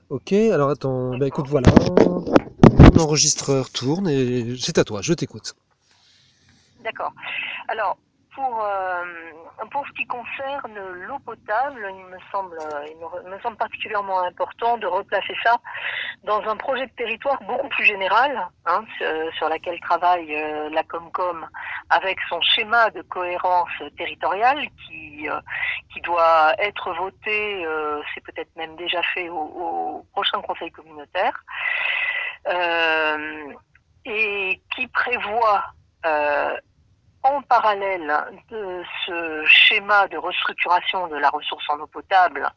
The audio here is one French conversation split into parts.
Ok, alors attends, bah écoute, D'accord. voilà, mon enregistreur tourne et c'est à toi, je t'écoute. D'accord. Alors, pour ce qui concerne l'eau potable, il me semble particulièrement important de replacer ça dans un projet de territoire beaucoup plus général, hein, sur laquelle travaille la Comcom avec son schéma de cohérence territoriale qui doit être voté, c'est peut-être même déjà fait au prochain Conseil communautaire, euh, et qui prévoit euh, en parallèle de ce schéma de restructuration de la ressource en eau potable,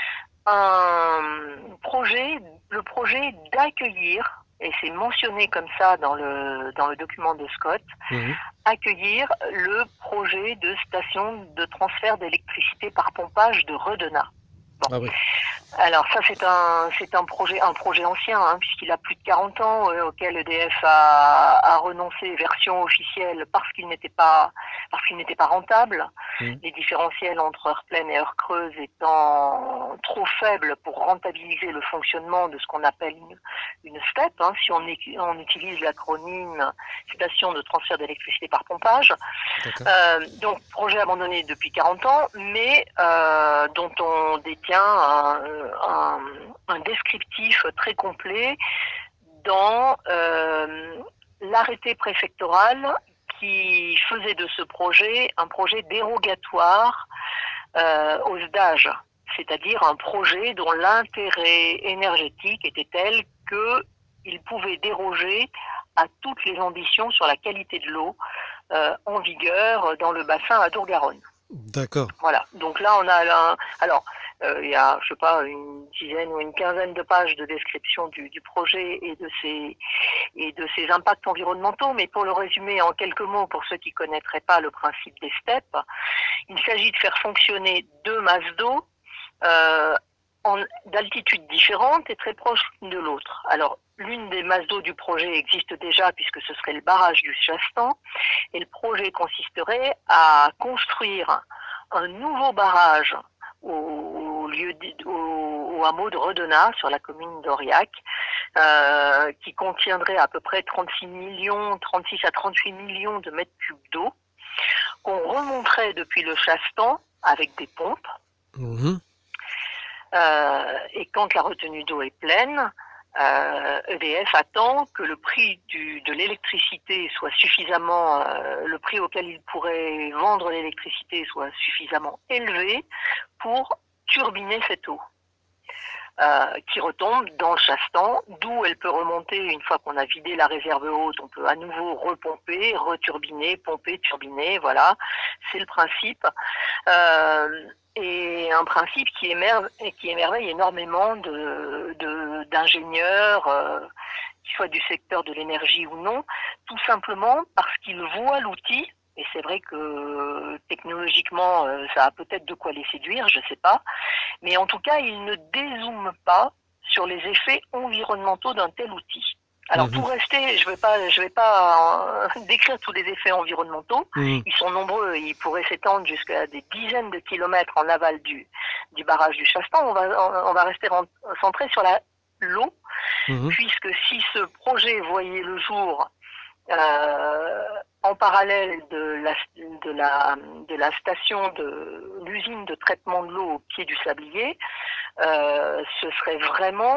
un projet, le projet d'accueillir, et c'est mentionné comme ça dans le document de Scott, Mhm. accueillir le projet de station de transfert d'électricité par pompage de Redena. Bon, Ah oui. alors ça c'est un projet ancien, hein, puisqu'il a plus de 40 ans, auquel EDF a renoncé, version officielle, parce qu'il n'était pas rentable, Mhm. les différentiels entre heure pleine et heure creuse étant trop faibles pour rentabiliser le fonctionnement de ce qu'on appelle une STEP, hein, si on utilise l'acronyme station de transfert d'électricité par pompage. D'accord. Donc projet abandonné depuis 40 ans, mais dont on détient un descriptif très complet dans l'arrêté préfectoral qui faisait de ce projet un projet dérogatoire au SDAGE, c'est-à-dire un projet dont l'intérêt énergétique était tel qu'il pouvait déroger à toutes les ambitions sur la qualité de l'eau en vigueur dans le bassin Adour-Garonne. D'accord. Voilà. Donc là, on a alors il y a, je sais pas, une dizaine ou une quinzaine de pages de description du projet et de ses impacts environnementaux. Mais pour le résumer en quelques mots, pour ceux qui connaîtraient pas le principe des steppes, il s'agit de faire fonctionner deux masses d'eau euh, d'altitudes différentes et très proches l'une de l'autre. Alors, l'une des masses d'eau du projet existe déjà puisque ce serait le barrage du Chastan et le projet consisterait à construire un nouveau barrage au hameau de Redena, sur la commune d'Aurillac, qui contiendrait à peu près 36 millions, 36 à 38 millions de mètres cubes d'eau, qu'on remonterait depuis le Chastan avec des pompes. Mhm. Et quand la retenue d'eau est pleine, EDF attend que le prix de l'électricité soit suffisamment, le prix auquel il pourrait vendre l'électricité soit suffisamment élevé pour turbiner cette eau. Qui retombe dans le Chastan, d'où elle peut remonter une fois qu'on a vidé la réserve haute, on peut à nouveau repomper, returbiner, pomper, turbiner, voilà, c'est le principe. Et un principe qui émerveille énormément d'ingénieurs, qu'ils soient du secteur de l'énergie ou non, tout simplement parce qu'ils voient l'outil, et c'est vrai que technologiquement, ça a peut-être de quoi les séduire, je ne sais pas, mais en tout cas, ils ne dézooment pas sur les effets environnementaux d'un tel outil. Alors Mhm. pour rester, je vais pas décrire tous les effets environnementaux. Mhm. Ils sont nombreux, ils pourraient s'étendre jusqu'à des dizaines de kilomètres en aval du barrage du Chastan. On va rester centré sur l'eau, Mhm. puisque si ce projet voyait le jour euh, en parallèle de la station de l'usine de traitement de l'eau au pied du sablier, ce serait vraiment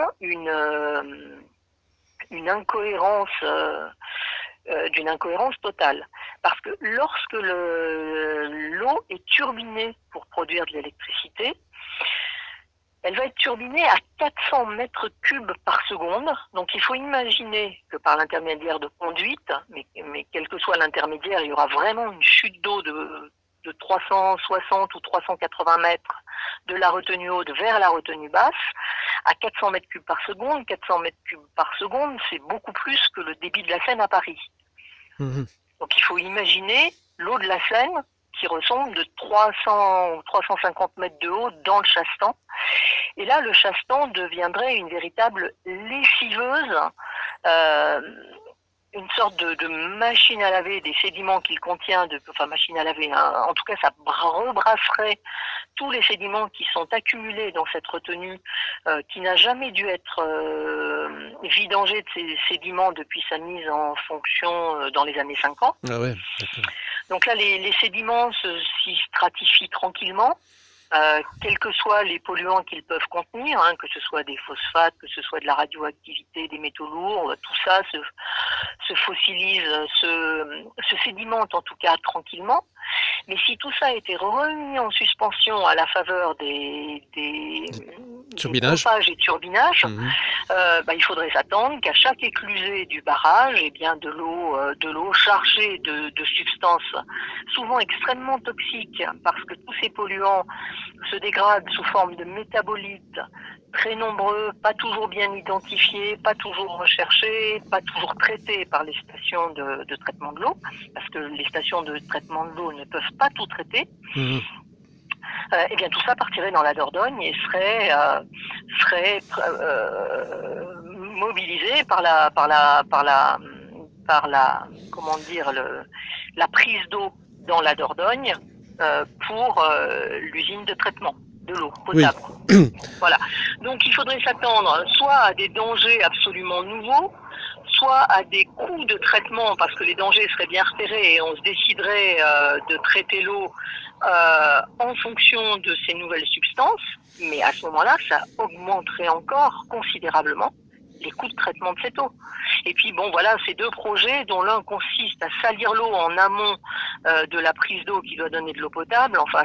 une incohérence d'une incohérence totale. Parce que lorsque l'eau est turbinée pour produire de l'électricité, elle va être turbinée à 400 mètres cubes par seconde. Donc il faut imaginer que par l'intermédiaire de conduites, mais quel que soit l'intermédiaire, il y aura vraiment une chute d'eau de 360 ou 380 mètres de la retenue haute vers la retenue basse à 400 mètres cubes par seconde. 400 mètres cubes par seconde, c'est beaucoup plus que le débit de la Seine à Paris. Mhm. Donc il faut imaginer l'eau de la Seine qui ressemble de 300 ou 350 mètres de haut dans le Chastan. Et là, le Chastan deviendrait une véritable lessiveuse, euh, une sorte de machine à laver des sédiments qu'il contient, enfin machine à laver, hein, en tout cas ça rebrasserait tous les sédiments qui sont accumulés dans cette retenue, qui n'a jamais dû être vidangée de ces sédiments depuis sa mise en fonction dans les années 50. Ah ouais, d'accord. Donc là, les sédiments s'y stratifient tranquillement. Quels que soient les polluants qu'ils peuvent contenir, hein, que ce soit des phosphates, que ce soit de la radioactivité, des métaux lourds, tout ça se fossilise, se sédimente en tout cas tranquillement. Mais si tout ça a été remis en suspension à la faveur des Turbinage. pompages et turbinages, Mhm. il faudrait s'attendre qu'à chaque éclusée du barrage, eh bien de l'eau chargée de substances souvent extrêmement toxiques, parce que tous ces polluants se dégradent sous forme de métabolites très nombreux, pas toujours bien identifiés, pas toujours recherchés, pas toujours traités par les stations de traitement de l'eau, parce que les stations de traitement de l'eau ne peuvent pas tout traiter. Mhm. Eh bien tout ça partirait dans la Dordogne et serait mobilisé par la comment dire la prise d'eau dans la Dordogne pour l'usine de traitement de l'eau Oui. potable. Voilà. Donc il faudrait s'attendre soit à des dangers absolument nouveaux, soit à des coûts de traitement, parce que les dangers seraient bien repérés et on se déciderait de traiter l'eau en fonction de ces nouvelles substances, mais à ce moment-là, ça augmenterait encore considérablement les coûts de traitement de cette eau. Et puis bon, voilà, ces deux projets, dont l'un consiste à salir l'eau en amont de la prise d'eau qui doit donner de l'eau potable, enfin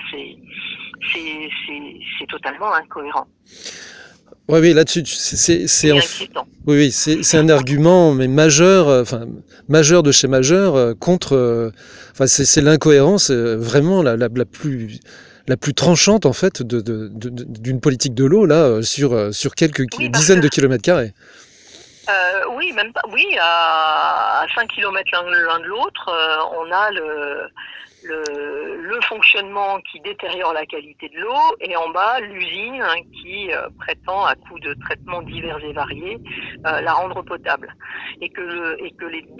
c'est totalement incohérent Ouais, oui, là-dessus, et inquiétant. oui, oui, c'est un argument, mais majeur, enfin, majeur de chez majeur, contre, enfin, c'est l'incohérence, vraiment la plus tranchante, en fait, d'une politique de l'eau, là, sur quelques Oui, parce que dizaines de kilomètres carrés. oui, même pas. Oui, à 5 kilomètres l'un de l'autre, on a le fonctionnement qui détériore la qualité de l'eau, et en bas l'usine qui prétend, à coup de traitements divers et variés, la rendre potable. Et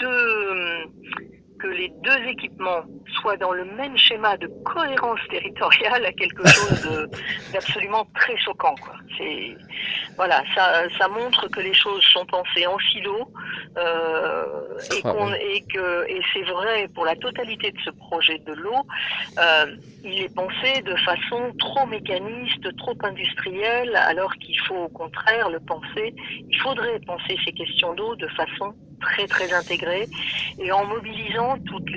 que les deux équipements soient dans le même schéma de cohérence territoriale à quelque chose d'absolument très choquant, quoi. Voilà, ça montre que les choses sont pensées en silo, Ah, oui. et c'est vrai pour la totalité de ce projet de l'eau. Il est pensé de façon trop mécaniste, trop industrielle, alors qu'il faut au contraire le penser. Il faudrait penser ces questions d'eau de façon très très intégrée et en mobilisant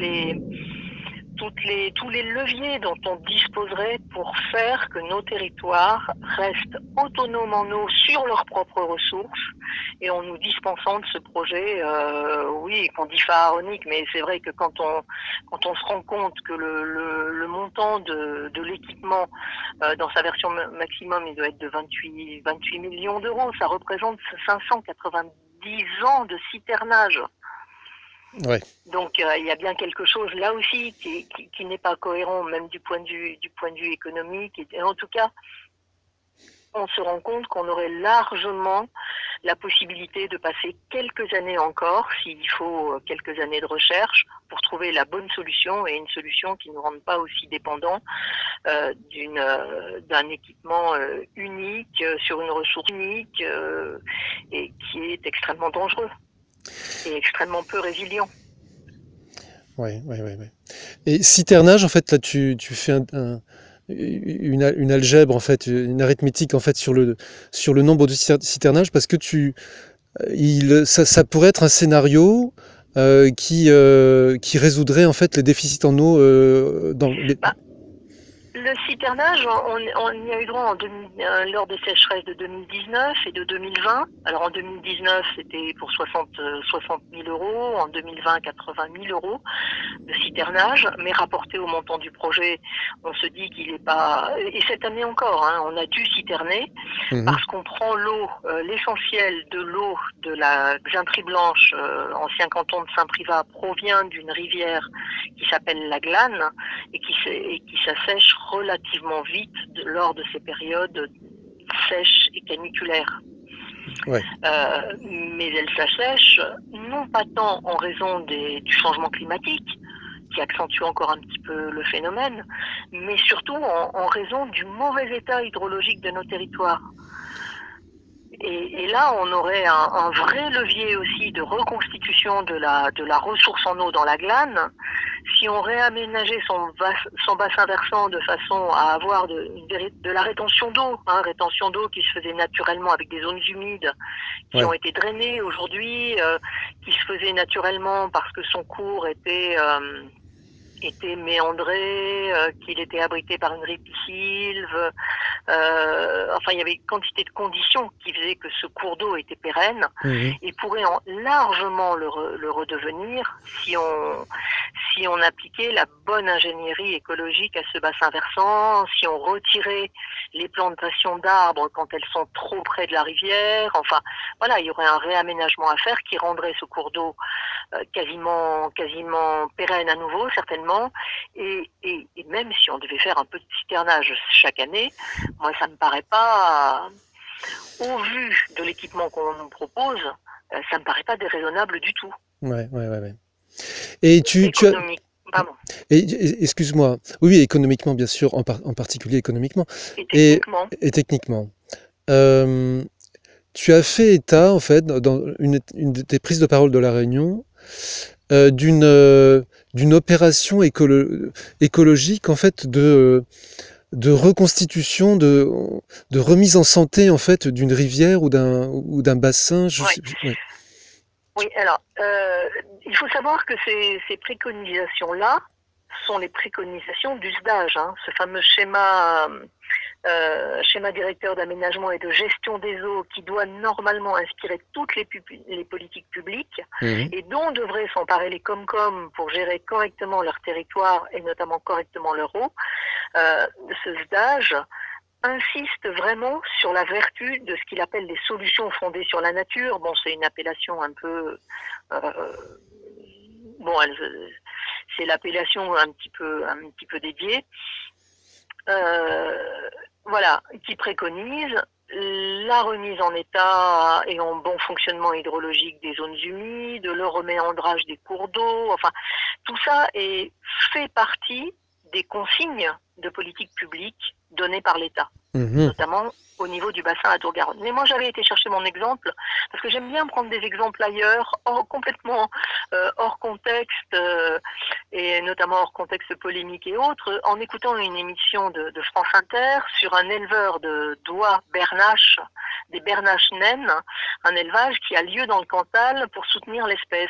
tous les leviers dont on disposerait pour faire que nos territoires restent autonomes en eau sur leurs propres ressources et en nous dispensant de ce projet, oui, qu'on dit pharaonique, mais c'est vrai que quand on se rend compte que le montant de l'équipement dans sa version maximum, il doit être de 28 millions d'euros, ça représente 590 ans de citernage. Ouais. Donc il y a bien quelque chose là aussi qui n'est pas cohérent, même du point de vue économique. Et en tout cas, on se rend compte qu'on aurait largement la possibilité de passer quelques années encore, s'il faut quelques années de recherche, pour trouver la bonne solution, et une solution qui ne nous rende pas aussi dépendants d'un équipement unique, sur une ressource unique, et qui est extrêmement dangereux et extrêmement peu résilient. Ouais, ouais, ouais, ouais. Et citernage, en fait, là, tu fais une algèbre, en fait, une arithmétique, en fait, sur le nombre de citernages, parce que ça pourrait être un scénario qui résoudrait, en fait, les déficits en eau dans les... Bah, le citernage, on y a eu droit lors des sécheresses de 2019 et de 2020. Alors en 2019, c'était pour 60 000 euros, en 2020, 80 000 euros de citernage, mais rapporté au montant du projet, on se dit qu'il n'est pas... Et cette année encore, hein, on a dû citerner, Mhm. parce qu'on prend l'eau, l'essentiel de l'eau de la Xintrie Blanche, ancien canton de Saint-Privat, provient d'une rivière qui s'appelle la Glane et qui s'assèche relativement vite lors de ces périodes sèches et caniculaires. Ouais. Mais elles s'assèchent non pas tant en raison du changement climatique, qui accentue encore un petit peu le phénomène, mais surtout en raison du mauvais état hydrologique de nos territoires. Et là, on aurait un vrai levier aussi de reconstitution de la ressource en eau dans la glane si on réaménageait son bassin versant de façon à avoir de la rétention d'eau, hein, rétention d'eau qui se faisait naturellement avec des zones humides qui ont Ouais. été drainées aujourd'hui, qui se faisait naturellement parce que son cours était méandré, qu'il était abrité par une ripisylve, enfin, il y avait une quantité de conditions qui faisaient que ce cours d'eau était pérenne Mhm. et pourrait largement le redevenir si on appliquait la bonne ingénierie écologique à ce bassin versant, si on retirait les plantations d'arbres quand elles sont trop près de la rivière. Enfin, voilà, il y aurait un réaménagement à faire qui rendrait ce cours d'eau quasiment pérenne à nouveau, certainement. Et même si on devait faire un peu de citernage chaque année, moi, ça me paraît pas, au vu de l'équipement qu'on nous propose, ça me paraît pas déraisonnable du tout. Ouais, ouais, ouais, ouais. Et tu as, Économique, pardon, excuse-moi, oui, oui, économiquement, bien sûr, en particulier économiquement, et et, techniquement. et techniquement. Euh, Tu as fait état, en fait, dans une de tes prises de parole de la Réunion, d'une opération écologique, en fait, de reconstitution, de remise en santé, en fait, d'une rivière ou d'un bassin. Ouais. Ouais. Oui, alors, il faut savoir que ces préconisations-là sont les préconisations du SDAGE, hein, ce fameux schéma directeur d'aménagement et de gestion des eaux qui doit normalement inspirer toutes les politiques publiques Mhm. et dont devraient s'emparer les Comcom pour gérer correctement leur territoire et notamment correctement leur eau. Ce SDAGE insiste vraiment sur la vertu de ce qu'il appelle les solutions fondées sur la nature. Bon, c'est une appellation un peu... Euh, bon, c'est l'appellation un petit peu dédiée. Euh, voilà, qui préconise la remise en état et en bon fonctionnement hydrologique des zones humides, le reméandrage des cours d'eau, enfin, tout ça fait partie des consignes de politique publique données par l'État, Mhm. notamment au niveau du bassin à Tour-Garonne. Mais moi, j'avais été chercher mon exemple parce que j'aime bien prendre des exemples ailleurs, complètement hors contexte, et notamment hors contexte polémique et autres, en écoutant une émission de France Inter sur un éleveur de d'oies bernaches, des bernaches naines, un élevage qui a lieu dans le Cantal pour soutenir l'espèce.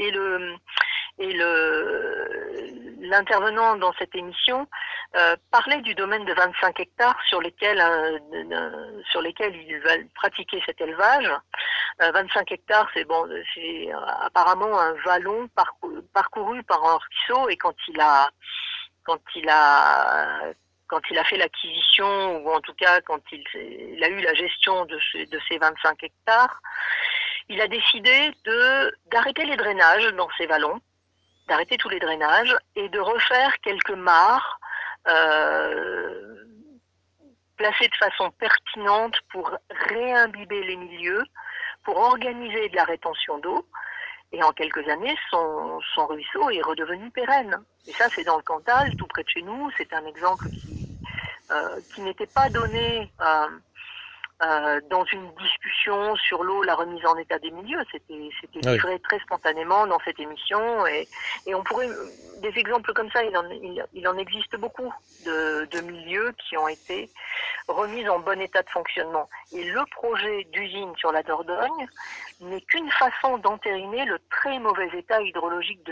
L'intervenant dans cette émission parlait du domaine de 25 hectares sur lesquels ils veulent pratiquer cet élevage. 25 hectares, c'est apparemment un vallon parcouru par un ruisseau et quand il a quand il a fait l'acquisition, ou en tout cas quand il a eu la gestion de ces 25 hectares, il a décidé d'arrêter les drainages dans ces vallons, d'arrêter tous les drainages et de refaire quelques mares euh, placées de façon pertinente pour réimbiber les milieux, pour organiser de la rétention d'eau. Et en quelques années, son ruisseau est redevenu pérenne. Et ça, c'est dans le Cantal, tout près de chez nous. C'est un exemple qui n'était pas donné dans une discussion sur l'eau, la remise en état des milieux. C'était Ah oui. livré très spontanément dans cette émission. Et on pourrait, des exemples comme ça, il en existe beaucoup de milieux qui ont été remise en bon état de fonctionnement. Et le projet d'usine sur la Dordogne n'est qu'une façon d'entériner le très mauvais état hydrologique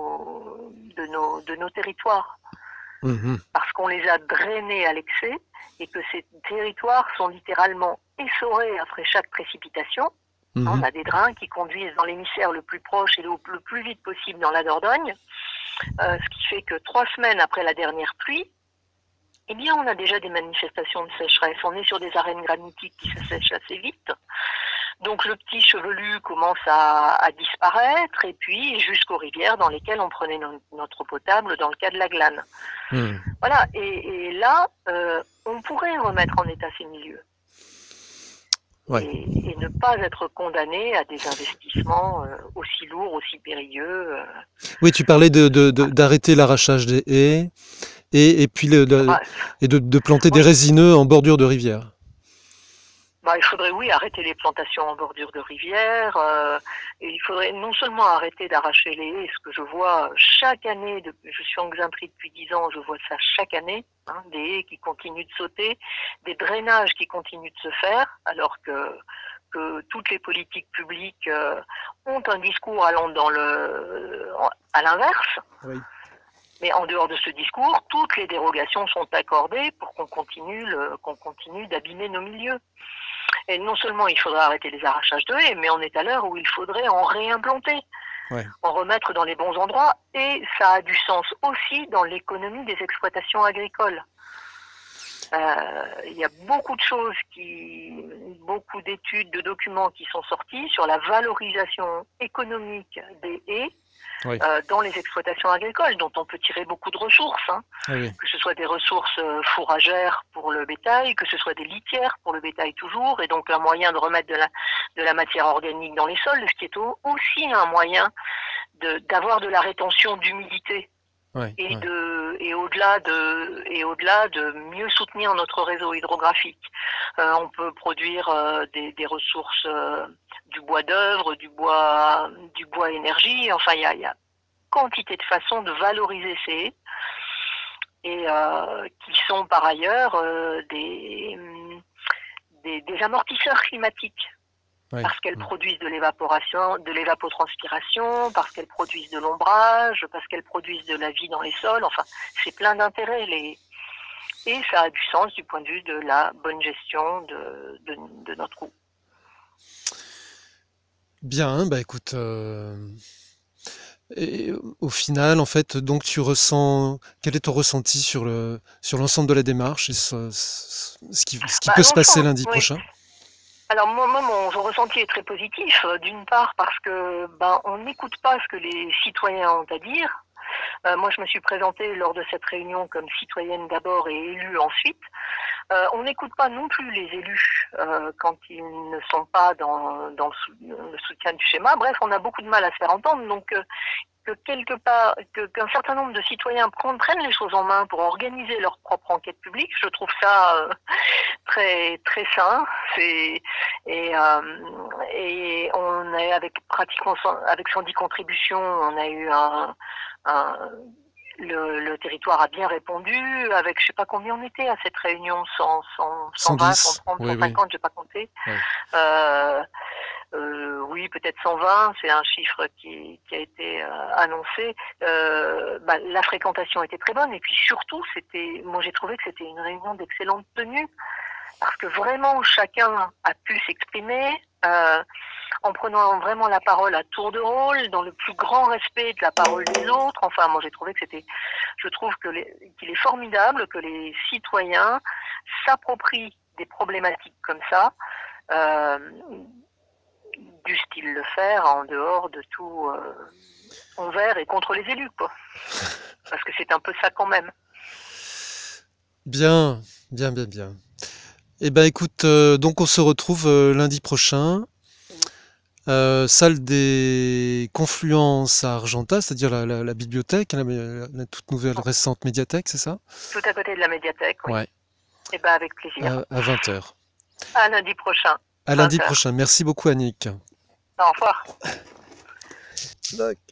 de nos territoires, Mhm. parce qu'on les a drainés à l'excès et que ces territoires sont littéralement essorés après chaque précipitation. On Mhm. a des drains qui conduisent dans l'émissaire le plus proche et le plus vite possible dans la Dordogne, ce qui fait que 3 semaines après la dernière pluie, eh bien, on a déjà des manifestations de sécheresse. On est sur des arènes granitiques qui se sèchent assez vite. Donc le petit chevelu commence à disparaître, et puis jusqu'aux rivières dans lesquelles on prenait notre eau potable dans le cas de la glane. Mhm. Voilà, et là, on pourrait remettre en état ces milieux. Ouais. et ne pas être condamné à des investissements aussi lourds, aussi périlleux. Oui, tu parlais d'arrêter l'arrachage des haies et puis Bah, et de planter moi, des résineux en bordure de rivière. bah, il faudrait, oui, arrêter les plantations en bordure de rivière. Et il faudrait non seulement arrêter d'arracher les haies, ce que je vois chaque année, je suis en Xaintree depuis 10 ans, je vois ça chaque année, hein, des haies qui continuent de sauter, des drainages qui continuent de se faire, alors que toutes les politiques publiques ont un discours allant à l'inverse. Oui. Mais en dehors de ce discours, toutes les dérogations sont accordées pour qu'on continue d'abîmer nos milieux. Et non seulement il faudrait arrêter les arrachages de haies, mais on est à l'heure où il faudrait en réimplanter, Ouais. en remettre dans les bons endroits, et ça a du sens aussi dans l'économie des exploitations agricoles. Il y a beaucoup de choses, beaucoup d'études, de documents qui sont sortis sur la valorisation économique des haies Oui. dans les exploitations agricoles, dont on peut tirer beaucoup de ressources, hein, Ah oui. que ce soit des ressources fourragères pour le bétail, que ce soit des litières pour le bétail toujours, et donc un moyen de remettre de la matière organique dans les sols, ce qui est aussi un moyen d'avoir de la rétention d'humidité Ouais. Ouais. et au-delà de mieux soutenir notre réseau hydrographique. On peut produire des ressources du bois d'œuvre, du bois énergie. Enfin, il y a quantité de façons de valoriser ces haies et qui sont par ailleurs des amortisseurs climatiques Ouais. parce qu'elles produisent de l'évaporation, de l'évapotranspiration, parce qu'elles produisent de l'ombrage, parce qu'elles produisent de la vie dans les sols. Enfin, c'est plein d'intérêts. Et ça a du sens du point de vue de la bonne gestion de notre eau. Bien, bah écoute, et au final, en fait, donc tu ressens, quel est ton ressenti sur l'ensemble de la démarche et ce qui Bah, peut se passer l'ensemble, lundi oui. prochain? Alors moi, mon ressenti est très positif. D'une part parce que on n'écoute pas ce que les citoyens ont à dire. Moi, je me suis présentée lors de cette réunion comme citoyenne d'abord et élue ensuite. On n'écoute pas non plus les élus quand ils ne sont pas dans le soutien du schéma. Bref, on a beaucoup de mal à se faire entendre. Donc, que quelque part, qu'un certain nombre de citoyens prennent les choses en main pour organiser leur propre enquête publique, je trouve ça très très sain. C'est et on est avec 110 contributions, on a eu un le territoire a bien répondu, avec je sais pas combien on était à cette réunion, 120, 110. 130, Oui, oui. 150, j'ai pas compté. Ouais. Euh, oui, peut-être 120, c'est un chiffre qui a été annoncé. La fréquentation était très bonne et puis surtout, moi j'ai trouvé que c'était une réunion d'excellente tenue parce que vraiment chacun a pu s'exprimer en prenant vraiment la parole à tour de rôle, dans le plus grand respect de la parole des autres. Enfin, moi j'ai trouvé je trouve qu'il est formidable que les citoyens s'approprient des problématiques comme ça. Euh, Dussent-ils le faire en dehors de tout envers et contre les élus, quoi. Parce que c'est un peu ça quand même. Bien, bien, bien, bien. Eh ben écoute, donc on se retrouve lundi prochain, salle des confluences à Argentat, c'est-à-dire la bibliothèque, hein, la toute nouvelle récente médiathèque, c'est ça? Tout à côté de la médiathèque, oui. Ouais, Et ben avec plaisir. à 20 heures. À lundi prochain, À lundi 20 heures. prochain. Merci beaucoup, Annick. Au revoir.